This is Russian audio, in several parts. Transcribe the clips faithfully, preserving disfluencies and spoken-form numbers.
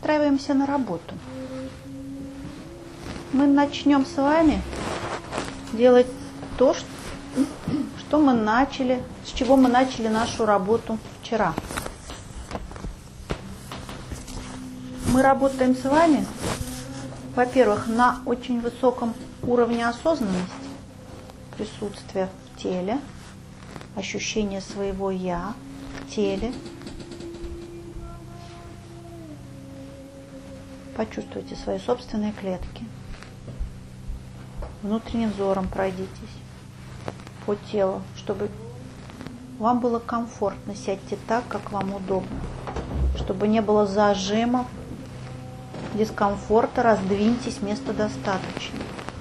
настраиваемся на работу. Мы начнем с вами делать то, что мы начали, с чего мы начали нашу работу вчера. Мы работаем с вами, во-первых, на очень высоком уровне осознанности, присутствия в теле, ощущение своего «я» в теле. Почувствуйте свои собственные клетки. Внутренним взором пройдитесь по телу, чтобы вам было комфортно. Сядьте так, как вам удобно, чтобы не было зажимов, дискомфорта. Раздвиньтесь, места достаточно.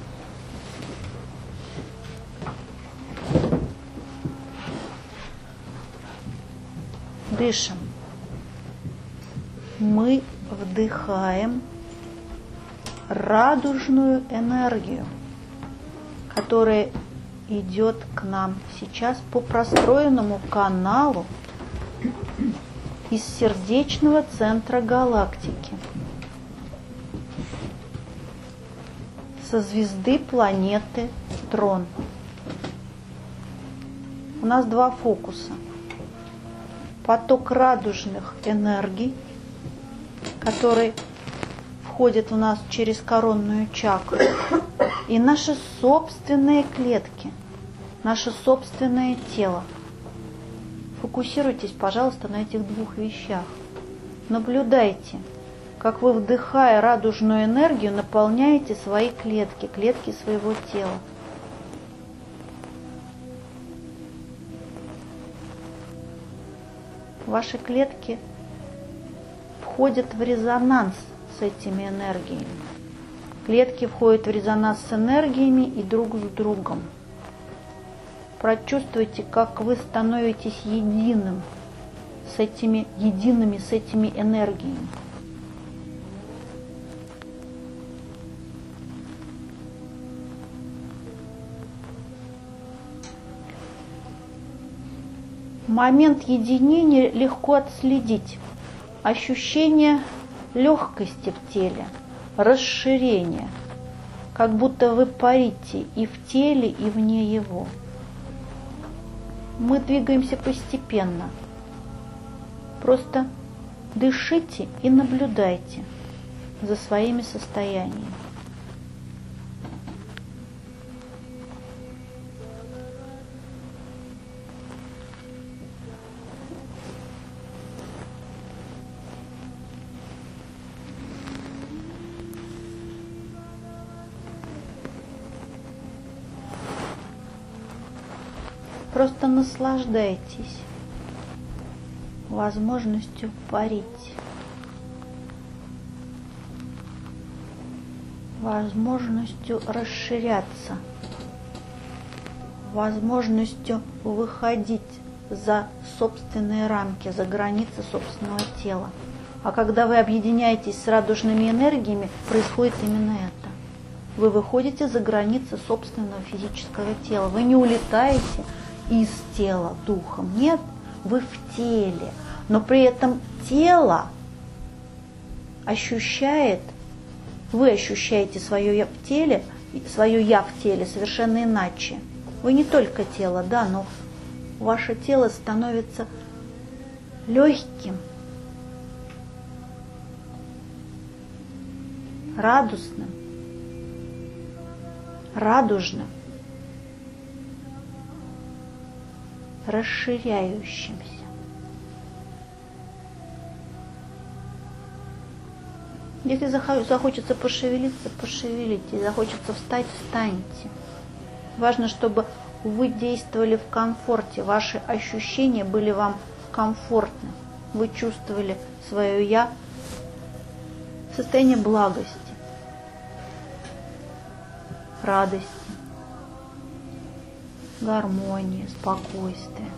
Дышим. Мы вдыхаем радужную энергию, которая идет к нам сейчас по простроенному каналу из сердечного центра галактики, со звезды планеты Трон. У нас два фокуса. Поток радужных энергий, который входит в нас через коронную чакру, и наши собственные клетки, наше собственное тело. Фокусируйтесь, пожалуйста, на этих двух вещах. Наблюдайте, как вы, вдыхая радужную энергию, наполняете свои клетки, клетки своего тела. Ваши клетки входят в резонанс с этими энергиями. Клетки входят в резонанс с энергиями и друг с другом. Прочувствуйте, как вы становитесь единым с этими, едиными с этими энергиями. Момент единения легко отследить. Ощущение легкости в теле, расширения, как будто вы парите и в теле, и вне его. Мы двигаемся постепенно. Просто дышите и наблюдайте за своими состояниями. Просто наслаждайтесь возможностью парить, возможностью расширяться, возможностью выходить за собственные рамки, за границы собственного тела. А когда вы объединяетесь с радужными энергиями, происходит именно это. Вы выходите за границы собственного физического тела. Вы не улетаете из тела духом. Нет, вы в теле. Но при этом тело ощущает, вы ощущаете свое я в теле, свое я в теле совершенно иначе. Вы не только тело, да, но ваше тело становится легким, радостным, радужным, расширяющимся. Если захочется пошевелиться, пошевелитесь, захочется встать, встаньте. Важно, чтобы вы действовали в комфорте, ваши ощущения были вам комфортны. Вы чувствовали свое «я» в состоянии благости, радости, гармонии, спокойствия.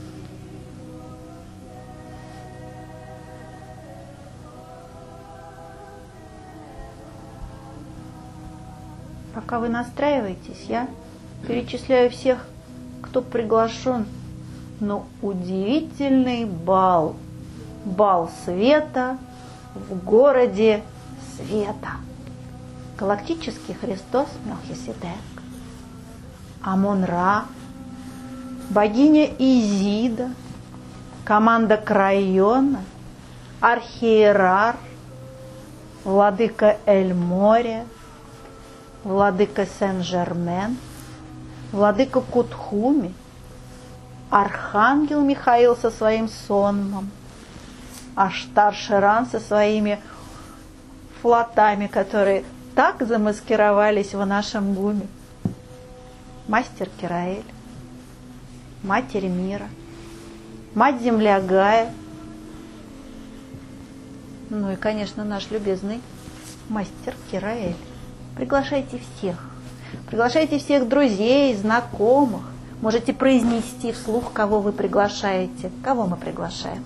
Пока вы настраиваетесь, я перечисляю всех, кто приглашен на удивительный бал. Бал света в городе света. Галактический Христос Мелхиседек, Амон-Ра, богиня Изида, команда Крайона, архиерар, владыка Эль-Море, владыка Сен-Жермен, владыка Кутхуми, архангел Михаил со своим сонмом, Аштар-Ширан со своими флотами, которые так замаскировались в нашем гуме, мастер Кираэль, Матерь мира, Мать Земля Гая, ну и, конечно, наш любезный мастер Кираэль. Приглашайте всех. Приглашайте всех друзей, знакомых. Можете произнести вслух, кого вы приглашаете. Кого мы приглашаем?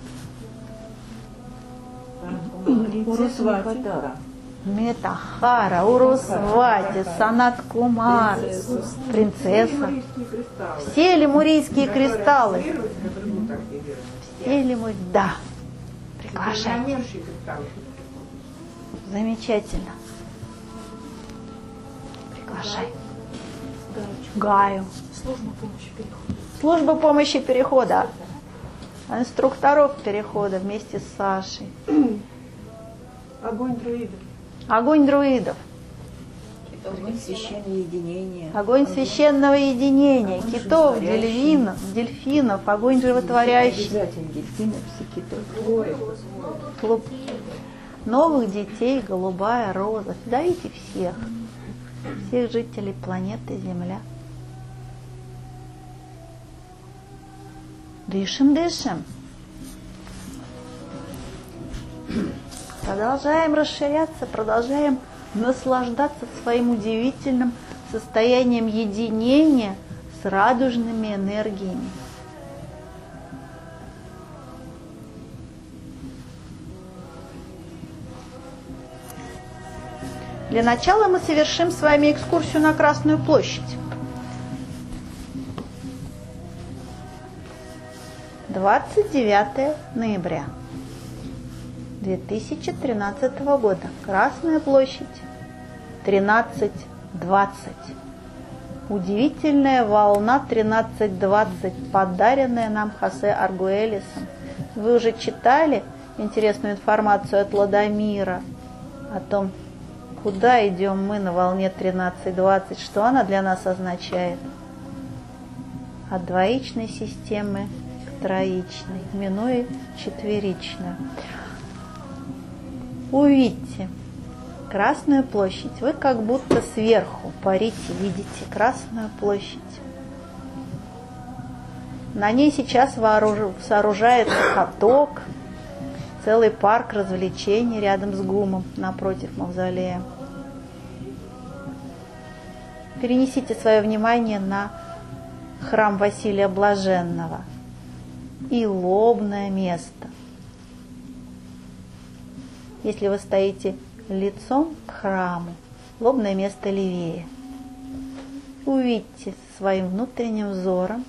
Урусвати. Метахара, Урусвати, Санат Кумар, принцесса. Все лемурийские кристаллы. Все лемурийские, да. Приглашайте. Замечательно. Приглашай. Гаю. Служба помощи перехода. Служба помощи перехода. Инструкторов перехода вместе с Сашей. Огонь друидов. Огонь друидов. Огонь священного единения. Огонь священного единения. Китов, дельфинов, дельфинов, огонь животворящий. Обязательно дельфинов, все китов. Клуб новых детей, голубая роза. Зовите всех. Всех жителей планеты Земля. Дышим, дышим. Продолжаем расширяться, продолжаем наслаждаться своим удивительным состоянием единения с радужными энергиями. Для начала мы совершим с вами экскурсию на Красную площадь. двадцать девятое ноября две тысячи тринадцатого года. Красная площадь, тринадцать двадцать. Удивительная волна тринадцать двадцать, подаренная нам Хосе Аргуэлисом. Вы уже читали интересную информацию от Ладомира о том, куда идем мы на волне тринадцать двадцать, что она для нас означает. От двоичной системы к троичной, минуя четверичную. Увидьте Красную площадь. Вы как будто сверху парите, видите Красную площадь. На ней сейчас вооруж... сооружается каток, целый парк развлечений рядом с ГУМом, напротив мавзолея. Перенесите свое внимание на храм Василия Блаженного и лобное место. Если вы стоите лицом к храму, лобное место левее. Увидьте своим внутренним взором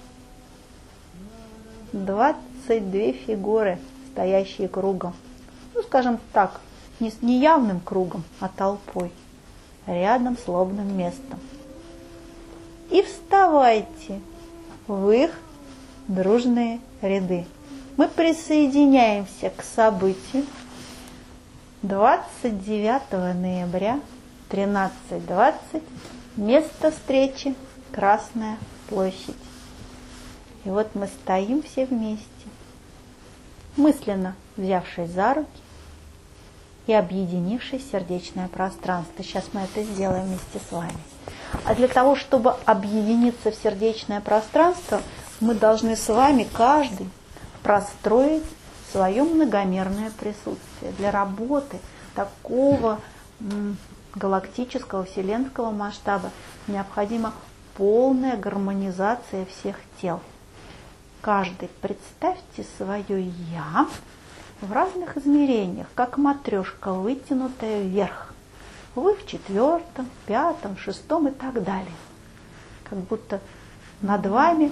двадцать две фигуры, стоящие кругом. Ну, скажем так, не с неявным кругом, а толпой, рядом с лобным местом. И вставайте в их дружные ряды. Мы присоединяемся к событию двадцать девятого ноября, тринадцать двадцать, место встречи Красная площадь. И вот мы стоим все вместе, мысленно взявшись за руки и объединившись в сердечное пространство. Сейчас мы это сделаем вместе с вами. А для того, чтобы объединиться в сердечное пространство, мы должны с вами каждый простроить свое многомерное присутствие. Для работы такого м, галактического, вселенского масштаба необходима полная гармонизация всех тел. Каждый представьте свое «я» в разных измерениях, как матрешка, вытянутая вверх. Вы в четвертом, пятом, шестом и так далее. Как будто над вами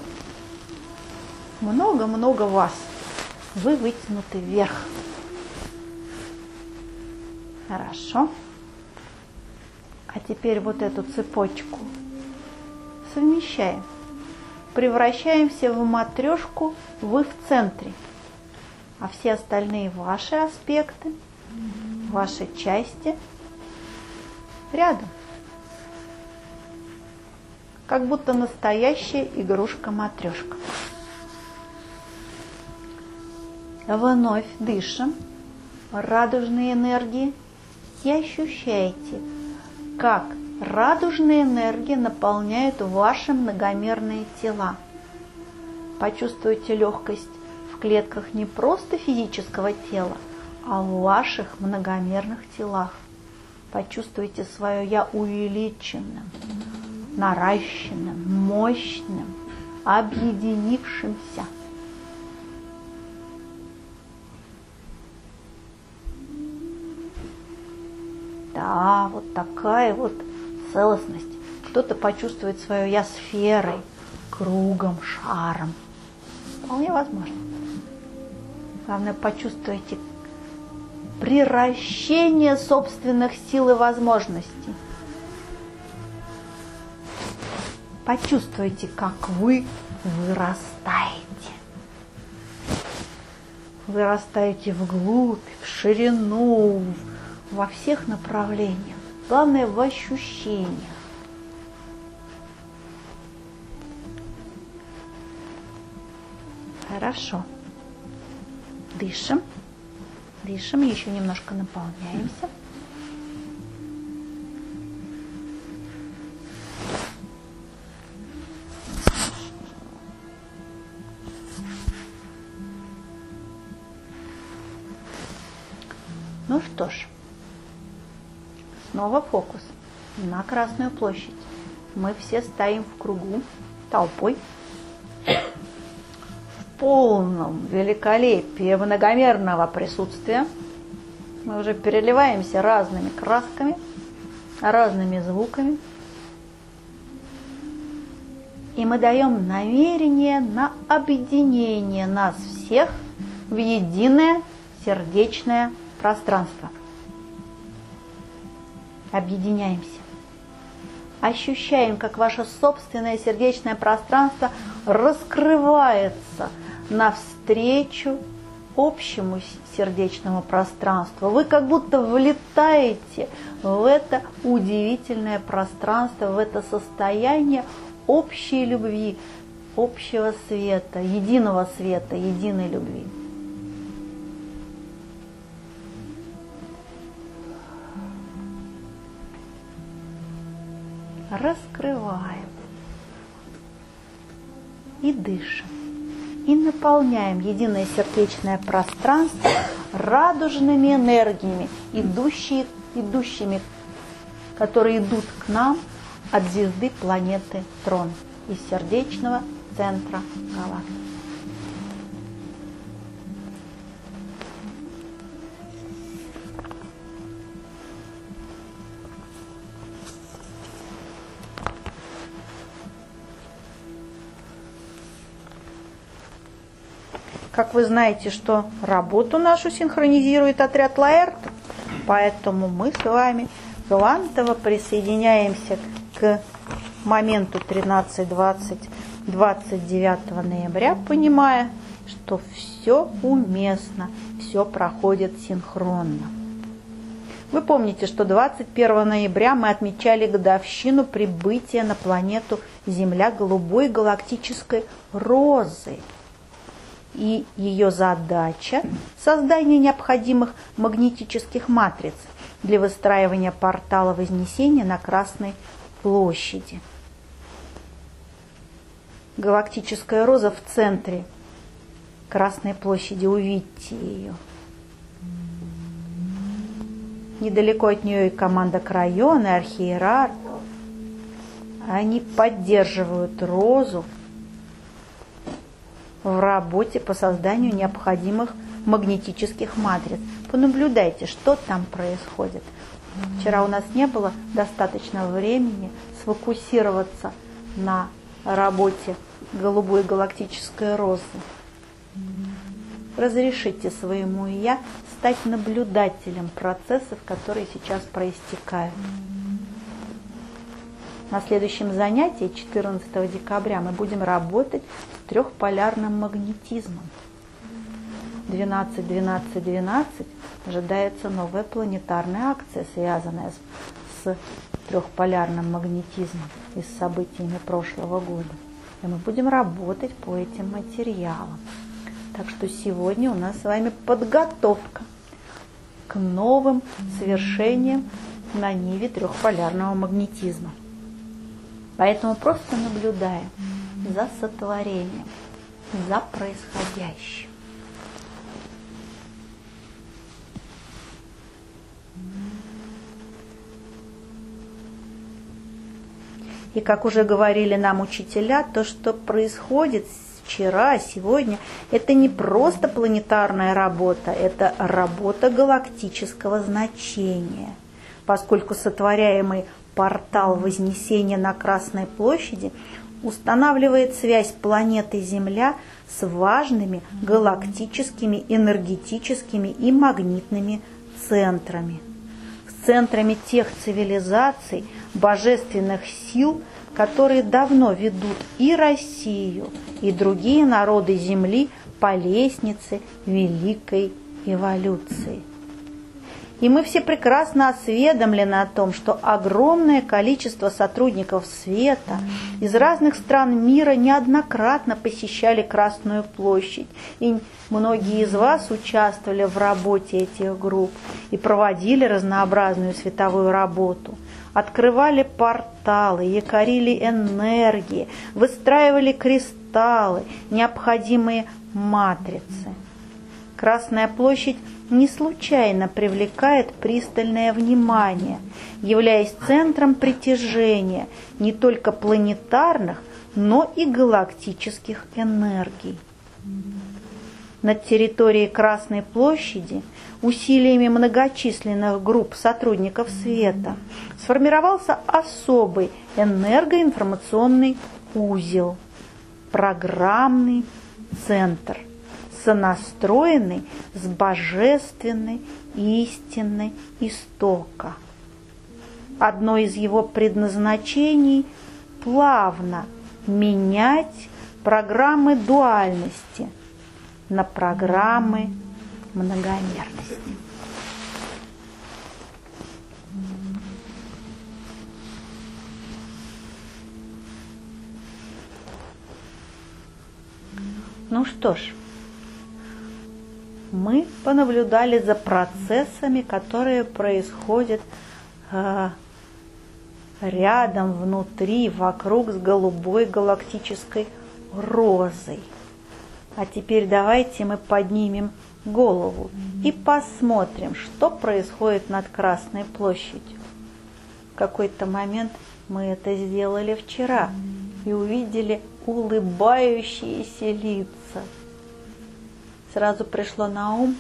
много-много вас. Вы вытянуты вверх. Хорошо. А теперь вот эту цепочку совмещаем. Превращаемся в матрешку, вы в центре. А все остальные ваши аспекты, ваши части рядом. Как будто настоящая игрушка-матрешка. Вновь дышим радужные энергии и ощущаете, как радужные энергии наполняют ваши многомерные тела. Почувствуйте легкость в клетках не просто физического тела, а в ваших многомерных телах. Почувствуйте свое «я» увеличенным, наращенным, мощным, объединившимся. Да, вот такая вот целостность. Кто-то почувствует свое «я» сферой, кругом, шаром. Вполне возможно. Главное, почувствуйте приращение собственных сил и возможностей. Почувствуйте, как вы вырастаете. Вырастаете вглубь, в ширину, во всех направлениях. Главное, в ощущениях. Хорошо. Дышим. Дышим, еще немножко наполняемся. Ну что ж, снова фокус на Красную площадь. Мы все стоим в кругу, толпой, в полном великолепии многомерного присутствия. Мы уже переливаемся разными красками, разными звуками. И мы даем намерение на объединение нас всех в единое сердечное пространство. Объединяемся. Ощущаем, как ваше собственное сердечное пространство раскрывается навстречу общему сердечному пространству. Вы как будто влетаете в это удивительное пространство, в это состояние общей любви, общего света, единого света, единой любви. Раскрываем и дышим, и наполняем единое сердечное пространство радужными энергиями, идущие, идущими, которые идут к нам от звезды планеты Трон, из сердечного центра галактики. Как вы знаете, что работу нашу синхронизирует отряд Лаэрт, поэтому мы с вами квантово присоединяемся к моменту тринадцать двадцать двадцать девятого ноября, понимая, что все уместно, все проходит синхронно. Вы помните, что двадцать первого ноября мы отмечали годовщину прибытия на планету Земля голубой галактической розы. И ее задача – создание необходимых магнетических матриц для выстраивания портала Вознесения на Красной площади. Галактическая роза в центре Красной площади, увидьте ее. Недалеко от нее и команда Крайон, и архиерарх. Они поддерживают розу в работе по созданию необходимых магнетических матриц. Понаблюдайте, что там происходит. Вчера у нас не было достаточно времени сфокусироваться на работе голубой галактической розы. разрешите своему «я» стать наблюдателем процессов, которые сейчас проистекают. На следующем занятии, четырнадцатого декабря, мы будем работать с трехполярным магнетизмом. двенадцать двенадцать двенадцать ожидается новая планетарная акция, связанная с, с трехполярным магнетизмом и с событиями прошлого года. И мы будем работать по этим материалам. Так что сегодня у нас с вами подготовка к новым свершениям на ниве трехполярного магнетизма. Поэтому просто наблюдаем за сотворением, за происходящим. И как уже говорили нам учителя, то, что происходит вчера, сегодня, это не просто планетарная работа, это работа галактического значения, поскольку сотворяемый портал Вознесения на Красной площади устанавливает связь планеты Земля с важными галактическими, энергетическими и магнитными центрами. С центрами тех цивилизаций, божественных сил, которые давно ведут и Россию, и другие народы Земли по лестнице великой эволюции. И мы все прекрасно осведомлены о том, что огромное количество сотрудников света из разных стран мира неоднократно посещали Красную площадь. И многие из вас участвовали в работе этих групп и проводили разнообразную световую работу. Открывали порталы, якорили энергии, выстраивали кристаллы, необходимые матрицы. Красная площадь не случайно привлекает пристальное внимание, являясь центром притяжения не только планетарных, но и галактических энергий. На территории Красной площади усилиями многочисленных групп сотрудников света сформировался особый энергоинформационный узел, программный центр, сонастроенный с божественной истиной истока. Одно из его предназначений – плавно менять программы дуальности на программы многомерности. Ну что ж, мы понаблюдали за процессами, которые происходят э, рядом, внутри, вокруг с голубой галактической розой. А теперь давайте мы поднимем голову и посмотрим, что происходит над Красной площадью. В какой-то момент мы это сделали вчера и увидели улыбающиеся лица. Сразу пришло на ум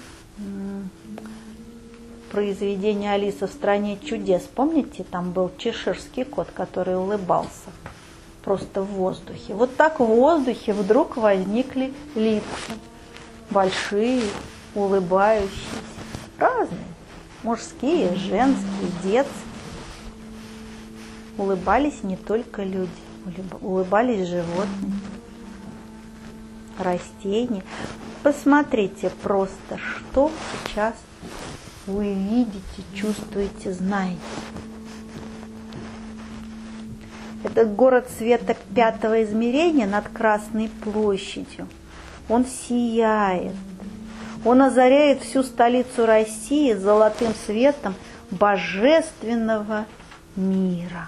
произведение «Алиса в стране чудес». Помните, там был чеширский кот, который улыбался просто в воздухе. Вот так в воздухе вдруг возникли лица. Большие, улыбающиеся, разные. Мужские, женские, детские. Улыбались не только люди, улыбались животные, растения. Посмотрите просто, что сейчас вы видите, чувствуете, знаете. Этот город света пятого измерения над Красной площадью. Он сияет. Он озаряет всю столицу России золотым светом божественного мира.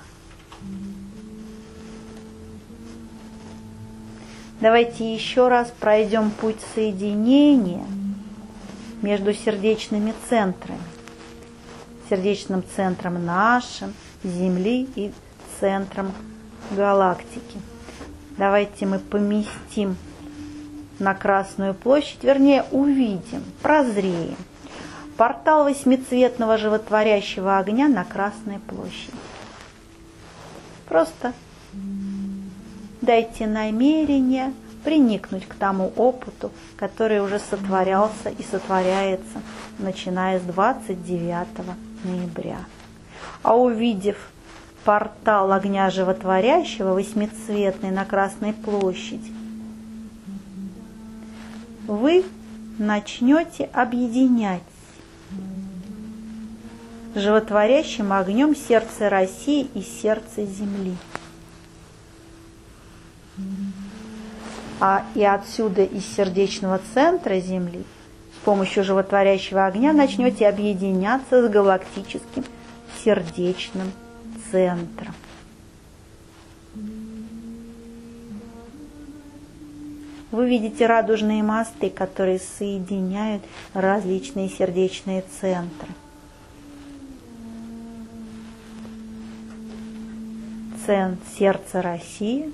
Давайте еще раз пройдем путь соединения между сердечными центрами. Сердечным центром нашим, Земли и центром галактики. Давайте мы поместим на Красную площадь, вернее, увидим, прозреем портал восьмицветного животворящего огня на Красной площади. Просто дайте намерение приникнуть к тому опыту, который уже сотворялся и сотворяется, начиная с двадцать девятого ноября. А увидев портал огня животворящего, восьмицветный на Красной площади, вы начнете объединять животворящим огнем сердце России и сердце Земли. А и отсюда, из сердечного центра Земли, с помощью животворящего огня начнете объединяться с галактическим сердечным центром. Вы видите радужные мосты, которые соединяют различные сердечные центры. Центр сердца России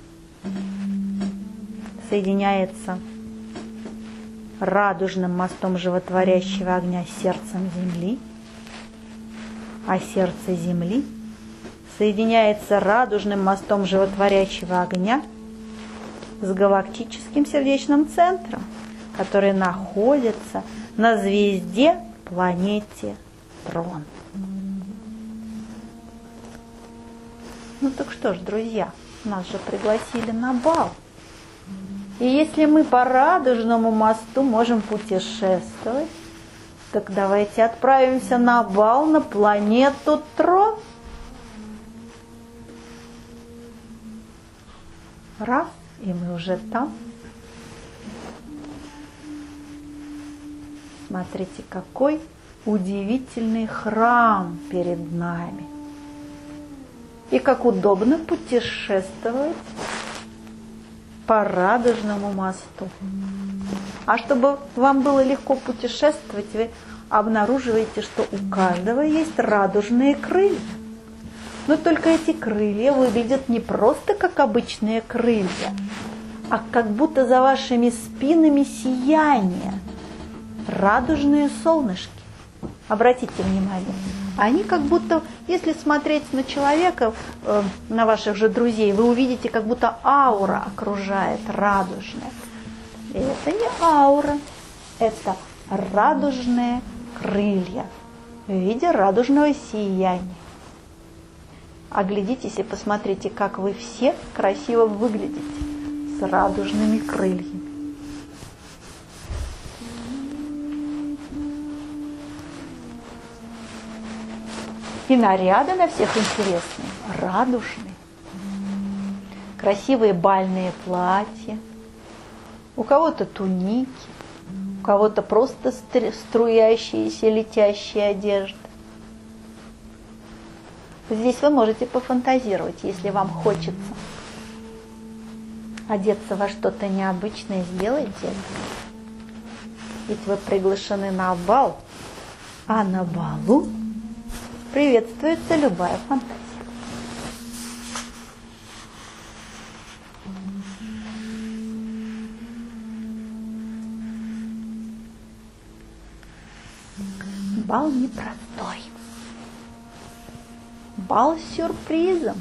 соединяется радужным мостом животворящего огня с сердцем Земли, а сердце Земли соединяется радужным мостом животворящего огня с галактическим сердечным центром, который находится на звезде планете Трон. Ну так что ж, друзья, нас же пригласили на бал. И если мы по радужному мосту можем путешествовать, так давайте отправимся на бал на планету Трон. Раз, и мы уже там. Смотрите, какой удивительный храм перед нами. И как удобно путешествовать по радужному мосту. А чтобы вам было легко путешествовать, вы обнаруживаете, что у каждого есть радужные крылья. Но только эти крылья выглядят не просто как обычные крылья, а как будто за вашими спинами сияние. Радужные солнышки. Обратите внимание. Они как будто, если смотреть на человека, э, на ваших же друзей, вы увидите, как будто аура окружает радужная. И это не аура, это радужные крылья в виде радужного сияния. Оглядитесь и посмотрите, как вы все красиво выглядите с радужными крыльями. И наряды на всех интересные, радужные. Красивые бальные платья, у кого-то туники, у кого-то просто струящиеся, летящие одежды. Здесь вы можете пофантазировать, если вам хочется одеться во что-то необычное, сделайте это. Ведь вы приглашены на бал, а на балу приветствуется любая фантазия. Бал непростой. Бал с сюрпризом.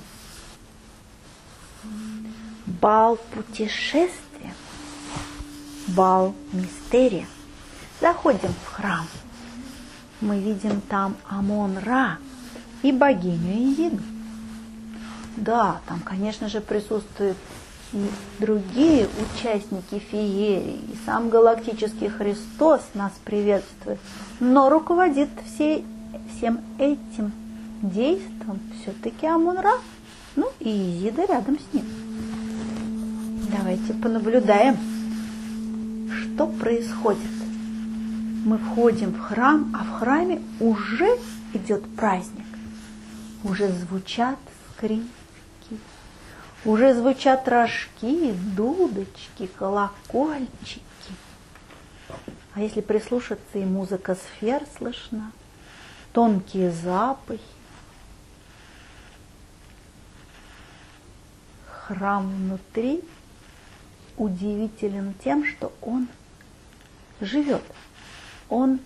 Бал путешествия. Бал мистерия. Заходим в храм. Мы видим там Амон-Ра и богиню Изиду. Да, там, конечно же, присутствуют и другие участники феерии, и сам галактический Христос нас приветствует, но руководит всей, всем этим действом все-таки Амон-Ра, ну и Изида рядом с ним. Давайте понаблюдаем, что происходит. Мы входим в храм, а в храме уже идет праздник. Уже звучат скрипки, уже звучат рожки, дудочки, колокольчики. А если прислушаться, и музыка сфер слышна, тонкие запахи. Храм внутри удивителен тем, что он живет. Он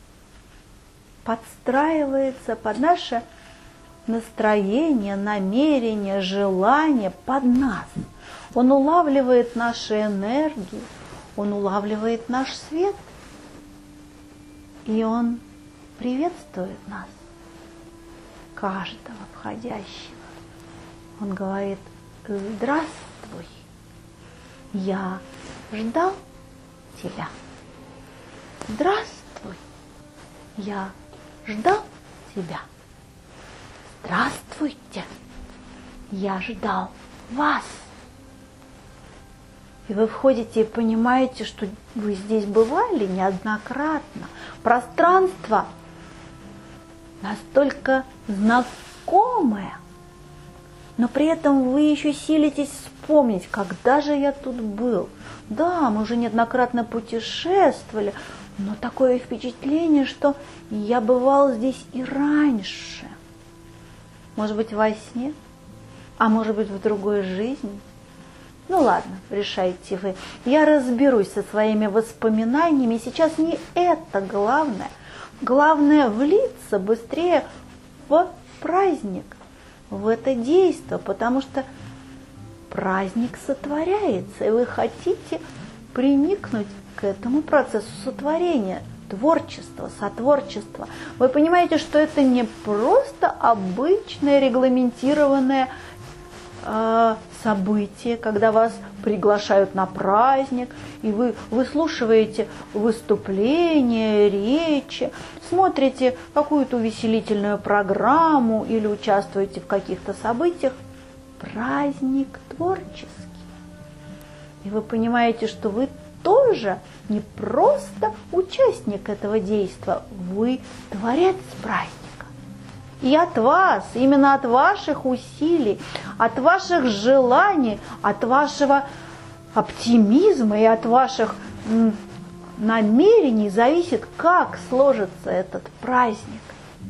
подстраивается под наше настроение, намерение, желание, под нас. Он улавливает наши энергии, он улавливает наш свет, и он приветствует нас, каждого входящего. Он говорит: здравствуй, я ждал тебя. Здравствуй, я ждал тебя. Здравствуйте, я ждал вас. И вы входите и понимаете, что вы здесь бывали неоднократно. Пространство настолько знакомое, но при этом вы еще силитесь вспомнить, когда же я тут был. Да, мы уже неоднократно путешествовали, но такое впечатление, что я бывал здесь и раньше. Может быть, во сне, а может быть, в другой жизни. Ну ладно, решайте вы. Я разберусь со своими воспоминаниями. Сейчас не это главное. Главное влиться быстрее в праздник, в это действо, потому что праздник сотворяется, и вы хотите приникнуть к этому процессу сотворения, творчества, сотворчества. Вы понимаете, что это не просто обычное регламентированное э, событие, когда вас приглашают на праздник, и вы выслушиваете выступления, речи, смотрите какую-то увеселительную программу или участвуете в каких-то событиях. Праздник творческий. И вы понимаете, что вы тоже не просто участник этого действа, вы творец праздника. И от вас, именно от ваших усилий, от ваших желаний, от вашего оптимизма и от ваших м, намерений зависит, как сложится этот праздник.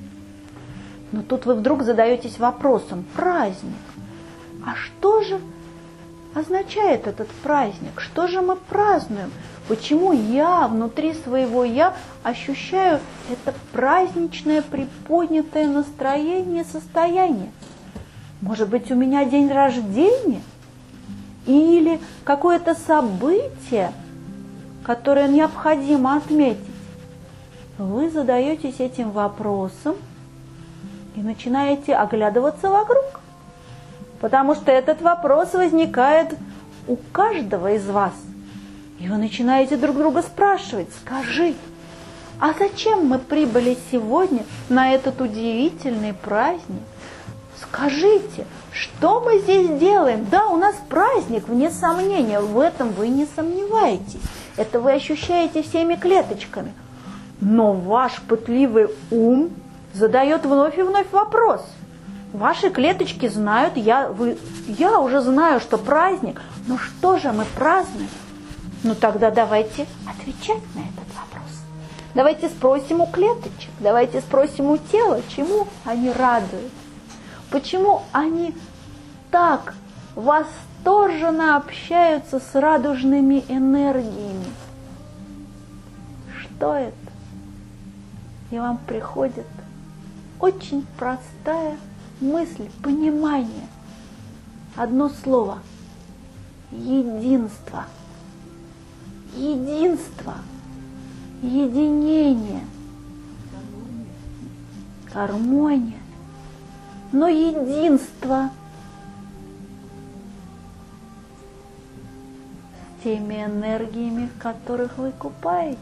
Но тут вы вдруг задаетесь вопросом: праздник, а что же означает этот праздник? Что же мы празднуем? Почему я внутри своего «я» ощущаю это праздничное приподнятое настроение, состояние? Может быть, у меня день рождения? Или какое-то событие, которое необходимо отметить? Вы задаетесь этим вопросом и начинаете оглядываться вокруг. Потому что этот вопрос возникает у каждого из вас. И вы начинаете друг друга спрашивать: скажи, а зачем мы прибыли сегодня на этот удивительный праздник? Скажите, что мы здесь делаем? Да, у нас праздник, вне сомнения, в этом вы не сомневаетесь. Это вы ощущаете всеми клеточками. Но ваш пытливый ум задает вновь и вновь вопрос. Ваши клеточки знают, я, вы, я уже знаю, что праздник, но что же мы празднуем? Ну тогда давайте отвечать на этот вопрос. Давайте спросим у клеточек, давайте спросим у тела, чему они радуются. Почему они так восторженно общаются с радужными энергиями? Что это? И вам приходит очень простая мысль, понимание. Одно слово. Единство. Единство. Единение. Гармония. Но единство с теми энергиями, в которых вы купаетесь.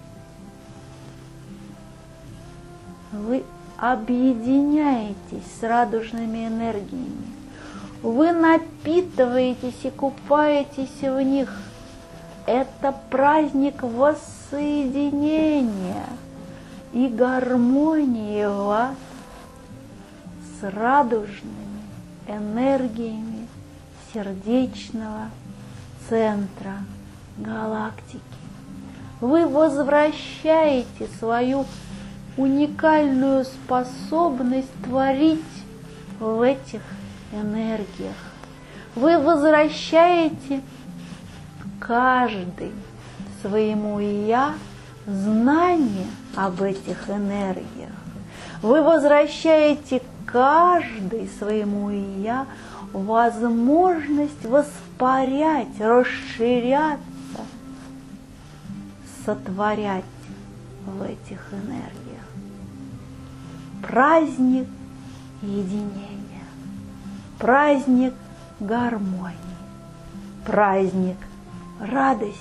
Вы объединяетесь с радужными энергиями. Вы напитываетесь и купаетесь в них. Это праздник воссоединения и гармонии вас с радужными энергиями сердечного центра галактики. Вы возвращаете свою уникальную способность творить в этих энергиях. Вы возвращаете каждый своему «я» знание об этих энергиях. Вы возвращаете каждый своему «я» возможность воспарять, расширяться, сотворять в этих энергиях. Праздник единения, праздник гармонии, праздник радости.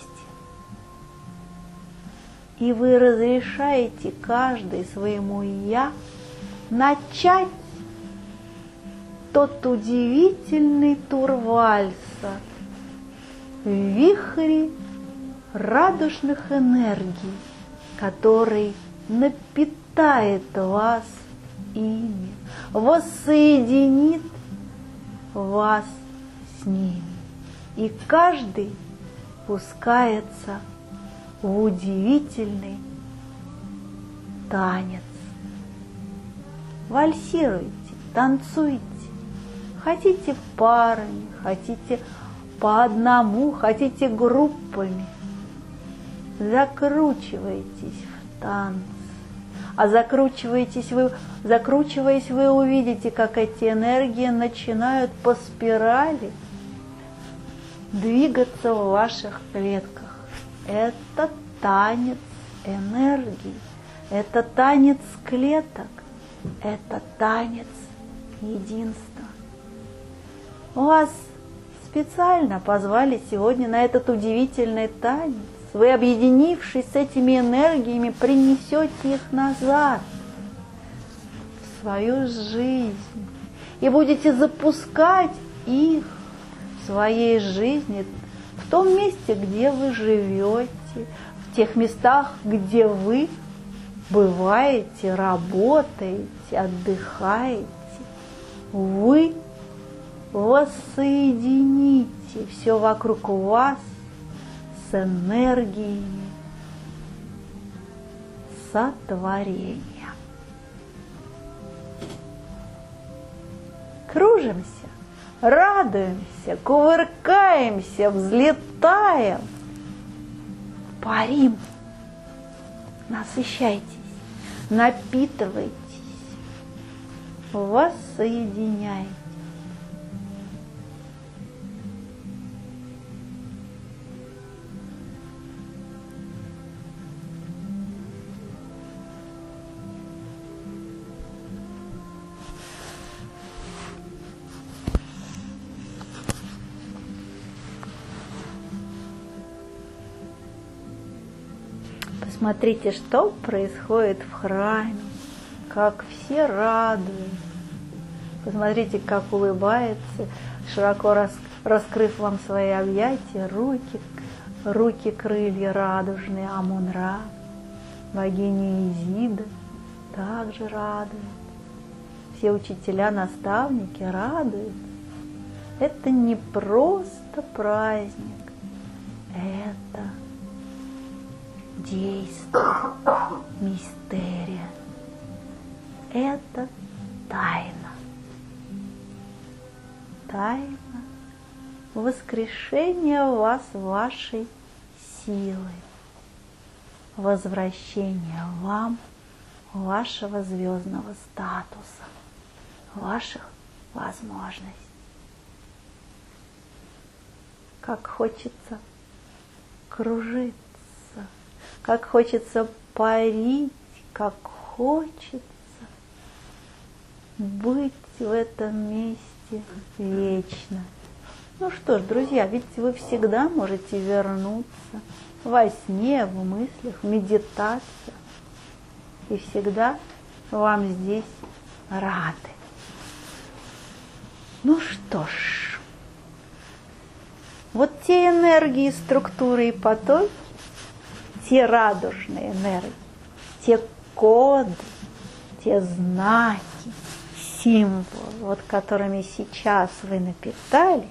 И вы разрешаете каждый своему «я» начать тот удивительный тур вальса в вихре радужных энергий, который напитает вас ими, воссоединит вас с ними. И каждый пускается в удивительный танец. Вальсируйте, танцуйте. Хотите парами, хотите по одному, хотите группами. Закручивайтесь в танц. А закручиваетесь вы, закручиваясь, вы увидите, как эти энергии начинают по спирали двигаться в ваших клетках. Это танец энергии, это танец клеток, это танец единства. Вас специально позвали сегодня на этот удивительный танец. Вы, объединившись с этими энергиями, принесете их назад в свою жизнь и будете запускать их в своей жизни, в том месте, где вы живете, в тех местах, где вы бываете, работаете, отдыхаете. Вы воссоедините все вокруг вас с энергиями сотворения. Кружимся, радуемся, кувыркаемся, взлетаем, парим. Насыщайтесь, напитывайтесь, воссоединяйтесь. Посмотрите, что происходит в храме, как все радуются. Посмотрите, как улыбается, широко рас, раскрыв вам свои объятия, руки, руки, крылья радужные, Амун-Ra, богиня Изида также радует. Все учителя, наставники радуются. Это не просто праздник, это действие, мистерия. Это тайна. Тайна воскрешения вас вашей силы, возвращения вам вашего звездного статуса, ваших возможностей. Как хочется кружиться, как хочется парить, как хочется быть в этом месте вечно. Ну что ж, друзья, ведь вы всегда можете вернуться во сне, в мыслях, в медитациях. И всегда вам здесь рады. Ну что ж, вот те энергии, структуры и потоки, те радужные энергии, те коды, те знаки, символы, вот которыми сейчас вы напитали,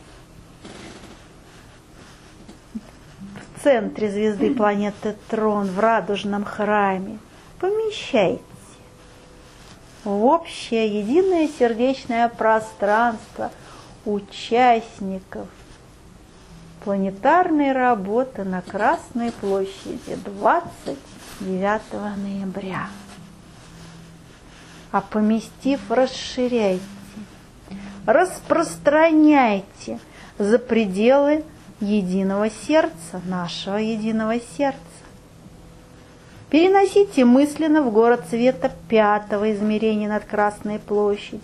в центре звезды планеты Трон, в радужном храме, помещайте в общее единое сердечное пространство участников планетарной работы на Красной площади двадцать девятого ноября. А поместив, расширяйте, распространяйте за пределы единого сердца, нашего единого сердца. Переносите мысленно в город света пятого измерения над Красной площадью,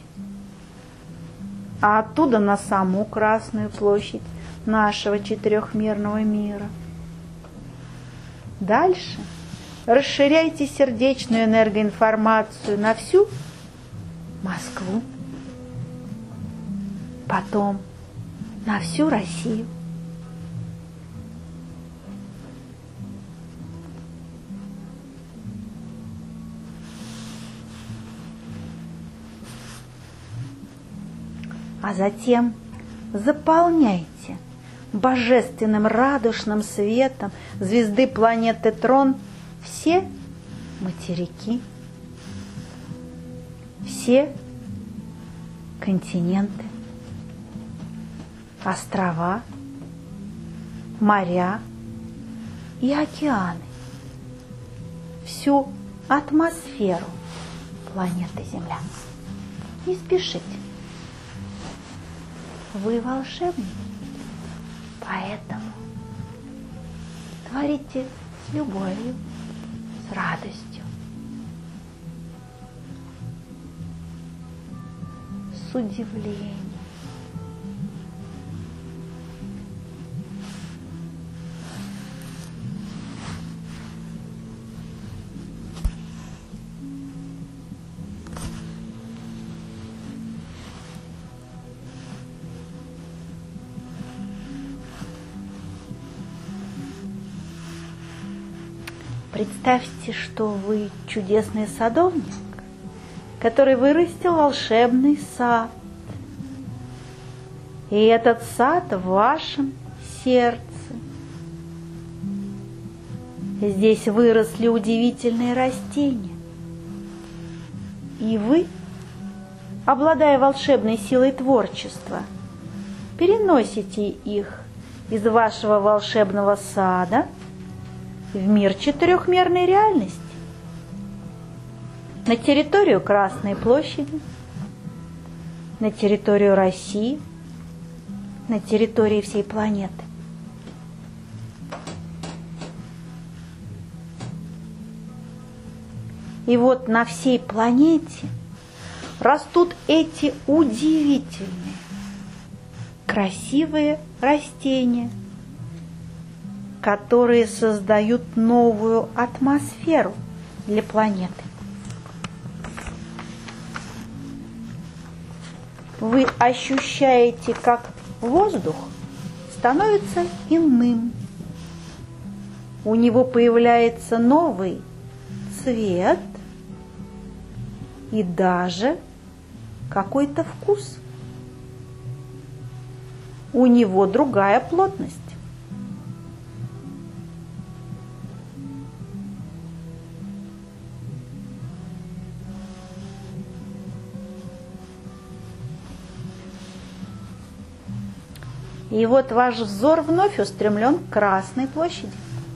а оттуда на саму Красную площадь нашего четырехмерного мира. Дальше расширяйте сердечную энергоинформацию на всю Москву, потом на всю Россию. А затем заполняйте божественным радужным светом звезды планеты Трон все материки, все континенты, острова, моря и океаны, всю атмосферу планеты Земля. Не спешите. Вы волшебник, поэтому творите с любовью, с радостью, с удивлением. Представьте, что вы чудесный садовник, который вырастил волшебный сад. И этот сад в вашем сердце. Здесь выросли удивительные растения. И вы, обладая волшебной силой творчества, переносите их из вашего волшебного сада в мир четырехмерной реальности, на территорию Красной площади, на территорию России, на территории всей планеты. И вот на всей планете растут эти удивительные, красивые растения, которые создают новую атмосферу для планеты. Вы ощущаете, как воздух становится иным. У него появляется новый цвет и даже какой-то вкус. У него другая плотность. И вот ваш взор вновь устремлен к Красной площади.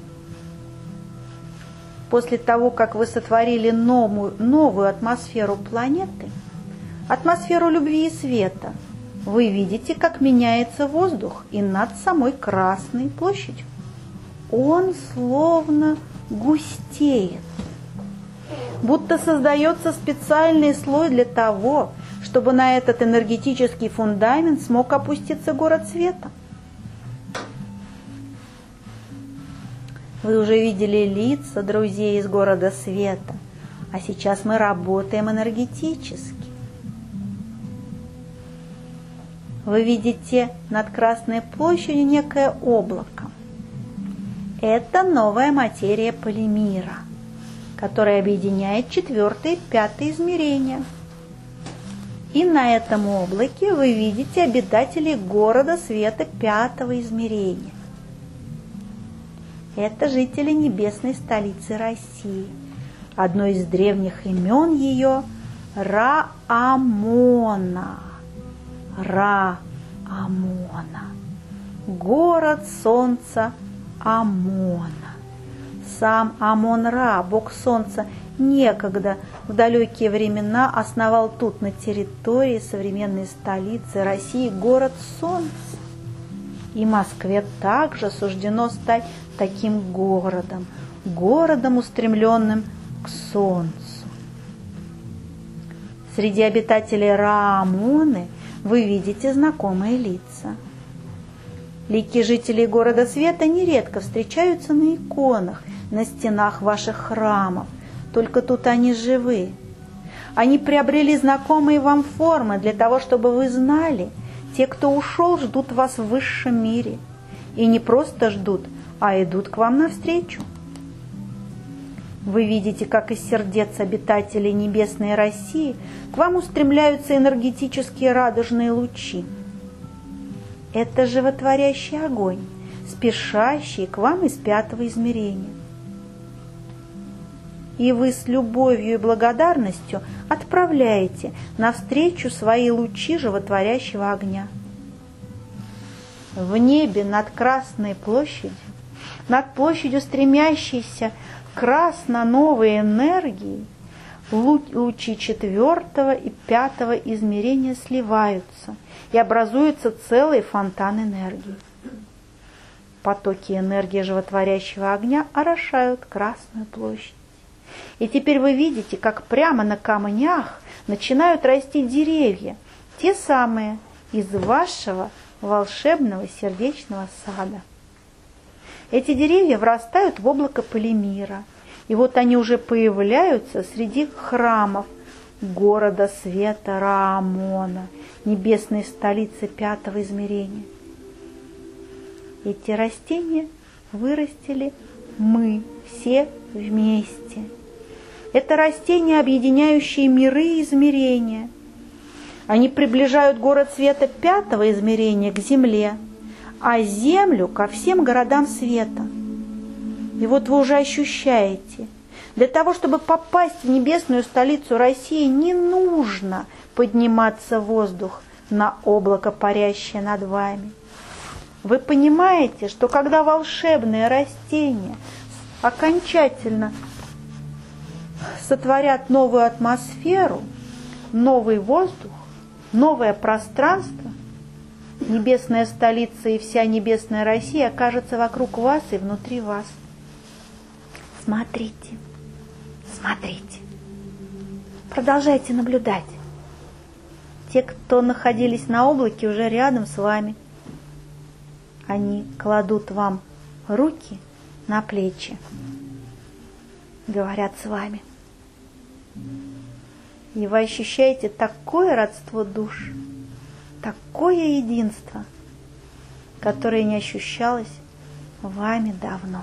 После того, как вы сотворили новую, новую атмосферу планеты, атмосферу любви и света, вы видите, как меняется воздух и над самой Красной площадью. Он словно густеет, будто создается специальный слой для того, чтобы на этот энергетический фундамент смог опуститься город света. Вы уже видели лица друзей из города света, а сейчас мы работаем энергетически. Вы видите над Красной площадью некое облако. Это новая материя полимера, которая объединяет четвертое и пятое измерения. И на этом облаке вы видите обитателей города света пятого измерения. Это жители небесной столицы России. Одно из древних имен ее – Ра-Амона. Ра-Амона. Город солнца Амона. Сам Амон-Ра, бог солнца, некогда в далекие времена основал тут, на территории современной столицы России, город Солнца. И Москве также суждено стать таким городом, городом, устремленным к Солнцу. Среди обитателей Раамоны вы видите знакомые лица. Лики жителей города света нередко встречаются на иконах, на стенах ваших храмов, только тут они живы. Они приобрели знакомые вам формы для того, чтобы вы знали, те, кто ушел, ждут вас в высшем мире. И не просто ждут, а идут к вам навстречу. Вы видите, как из сердец обитателей небесной России к вам устремляются энергетические радужные лучи. Это животворящий огонь, спешащий к вам из пятого измерения. И вы с любовью и благодарностью отправляете навстречу свои лучи животворящего огня. В небе над Красной площадью, над площадью стремящейся красно-новой энергии, лучи четвертого и пятого измерения сливаются, и образуется целый фонтан энергии. Потоки энергии животворящего огня орошают Красную площадь. И теперь вы видите, как прямо на камнях начинают расти деревья, те самые из вашего волшебного сердечного сада. Эти деревья врастают в облако полимира, и вот они уже появляются среди храмов города света Раамона, небесной столицы пятого измерения. Эти растения вырастили мы все вместе. Это растения, объединяющие миры и измерения. Они приближают город света пятого измерения к Земле, а Землю ко всем городам света. И вот вы уже ощущаете, для того, чтобы попасть в небесную столицу России, не нужно подниматься в воздух на облако, парящее над вами. Вы понимаете, что когда волшебные растения окончательно сотворят новую атмосферу, новый воздух, новое пространство, небесная столица и вся небесная Россия окажется вокруг вас и внутри вас. Смотрите, смотрите, продолжайте наблюдать. Те, кто находились на облаке, уже рядом с вами. Они кладут вам руки на плечи, говорят с вами. И вы ощущаете такое родство душ, такое единство, которое не ощущалось вами давно.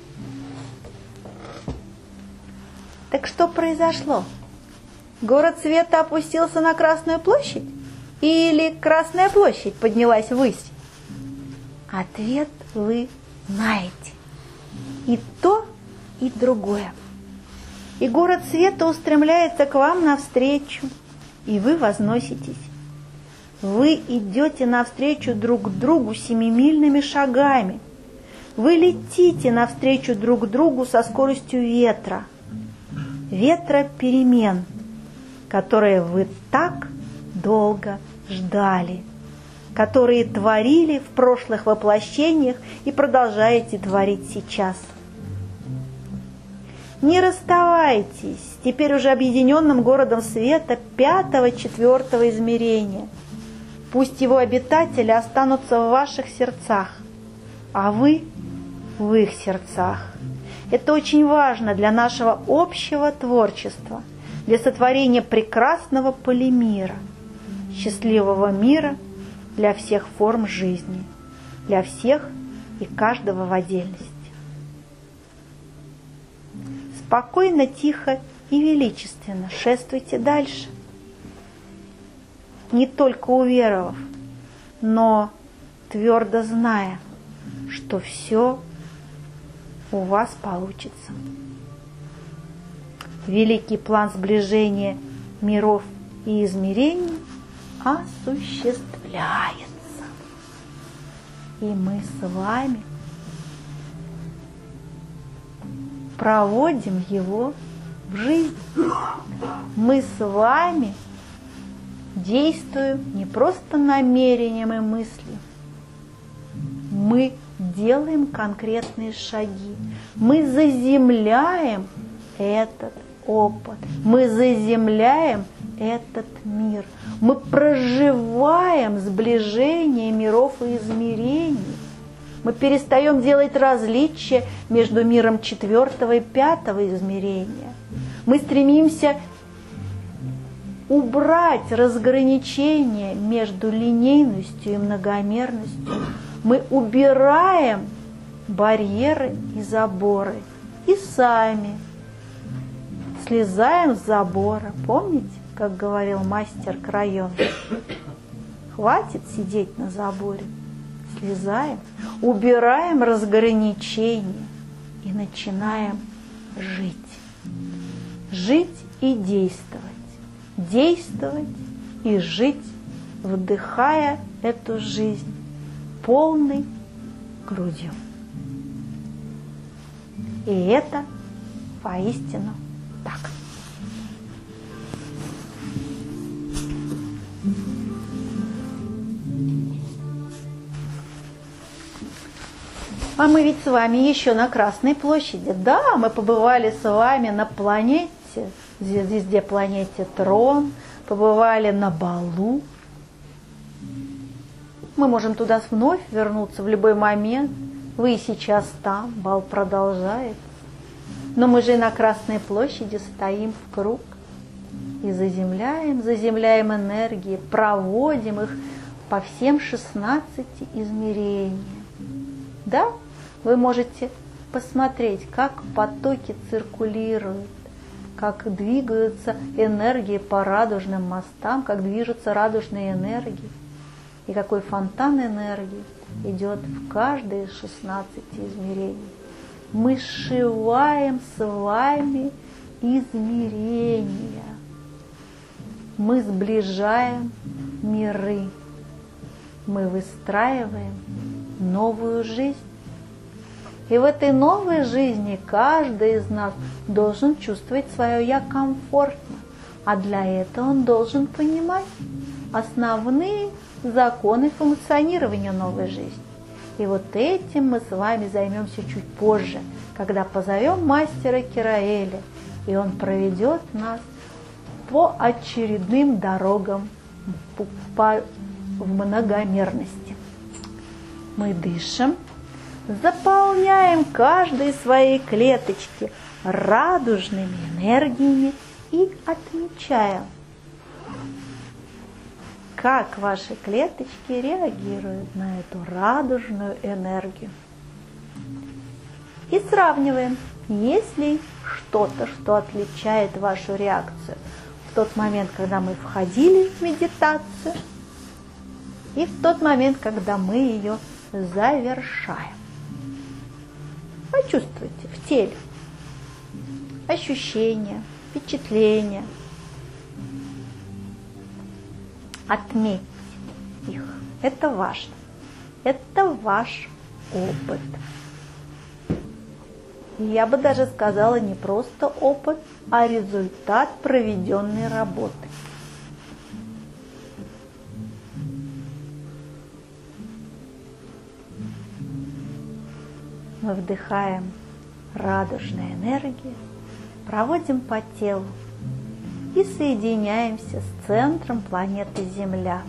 Так что произошло? Город света опустился на Красную площадь? Или Красная площадь поднялась ввысь? Ответ вы знаете. И то, и другое. И город света устремляется к вам навстречу, и вы возноситесь. Вы идете навстречу друг другу семимильными шагами. Вы летите навстречу друг другу со скоростью ветра. Ветра перемен, которые вы так долго ждали, которые творили в прошлых воплощениях и продолжаете творить сейчас. Не расставайтесь с теперь уже объединенным городом света пятого-четвертого измерения. Пусть его обитатели останутся в ваших сердцах, а вы в их сердцах. Это очень важно для нашего общего творчества, для сотворения прекрасного полимира, счастливого мира для всех форм жизни, для всех и каждого в отдельности. Спокойно, тихо и величественно шествуйте дальше, не только уверовав, но твердо зная, что все у вас получится. Великий план сближения миров и измерений осуществляется. И мы с вами проводим его в жизнь. Мы с вами действуем не просто намерением и мыслью. Мы делаем конкретные шаги. Мы заземляем этот опыт. Мы заземляем этот мир. Мы проживаем сближение миров и измерений. Мы перестаем делать различия между миром четвертого и пятого измерения. Мы стремимся убрать разграничение между линейностью и многомерностью. Мы убираем барьеры и заборы и сами слезаем с забора. Помните, как говорил мастер Крайон? Хватит сидеть на заборе. Слезаем, убираем разграничения и начинаем жить. Жить и действовать. Действовать и жить, вдыхая эту жизнь полной грудью. И это воистину так. А мы ведь с вами еще на Красной площади. Да, мы побывали с вами на планете, звезде планете Трон, побывали на балу. Мы можем туда вновь вернуться в любой момент. Вы и сейчас там, бал продолжается. Но мы же и на Красной площади стоим в круг и заземляем, заземляем энергии, проводим их по всем шестнадцати измерениям. Да, вы можете посмотреть, как потоки циркулируют, как двигаются энергии по радужным мостам, как движутся радужные энергии, и какой фонтан энергии идет в каждое из шестнадцати измерений. Мы сшиваем с вами измерения. Мы сближаем миры. Мы выстраиваем новую жизнь. И в этой новой жизни каждый из нас должен чувствовать свое «я» комфортно. А для этого он должен понимать основные законы функционирования новой жизни. И вот этим мы с вами займемся чуть позже, когда позовем мастера Кираэля, и он проведет нас по очередным дорогам в многомерности. Мы дышим, заполняем каждой своей клеточки радужными энергиями и отмечаем, как ваши клеточки реагируют на эту радужную энергию. И сравниваем, есть ли что-то, что отличает вашу реакцию в тот момент, когда мы входили в медитацию, и в тот момент, когда мы ее завершаем. Почувствуйте в теле ощущения, впечатления. Отметьте их. Это важно. Это ваш опыт. И я бы даже сказала, не просто опыт, а результат проведенной работы. Мы вдыхаем радужную энергию, проводим по телу и соединяемся с центром планеты Земля.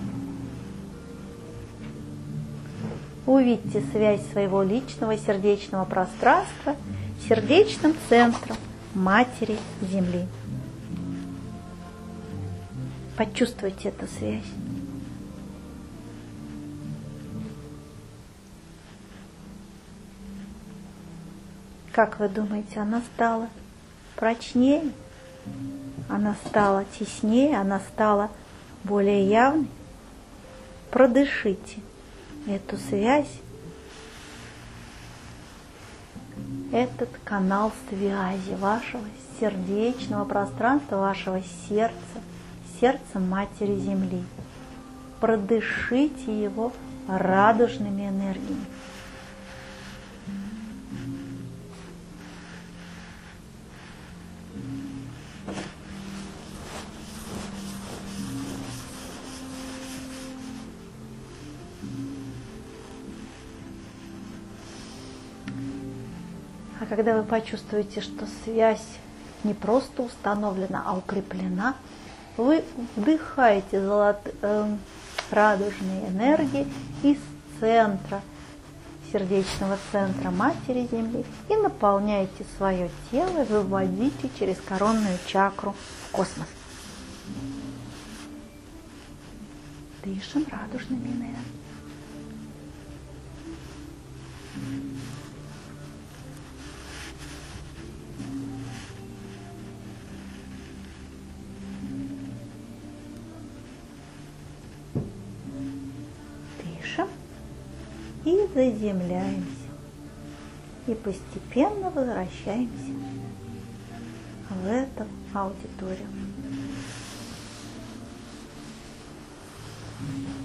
Увидьте связь своего личного сердечного пространства с сердечным центром Матери Земли. Почувствуйте эту связь. Как вы думаете, она стала прочнее? Она стала теснее? Она стала более явной? Продышите эту связь, этот канал связи вашего сердечного пространства, вашего сердца, сердца Матери Земли. Продышите его радужными энергиями. А когда вы почувствуете, что связь не просто установлена, а укреплена, вы вдыхаете золот, э, радужные энергии из центра, сердечного центра Матери Земли и наполняете свое тело, выводите через коронную чакру в космос. Дышим радужными энергиями. Дышим и заземляемся. И постепенно возвращаемся в эту аудиторию.